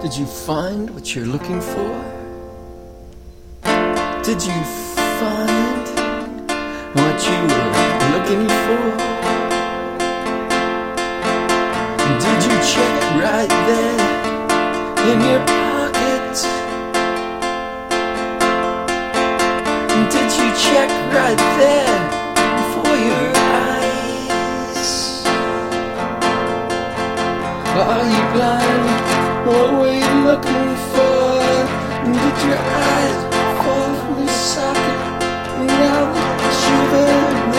Did you find what you're looking for? Did you find what you were looking for? Did you check right there in your pocket? Did you check right there before your eyes? Are you blind? What were you looking for? Did your eyes fall from your socket? Now that you've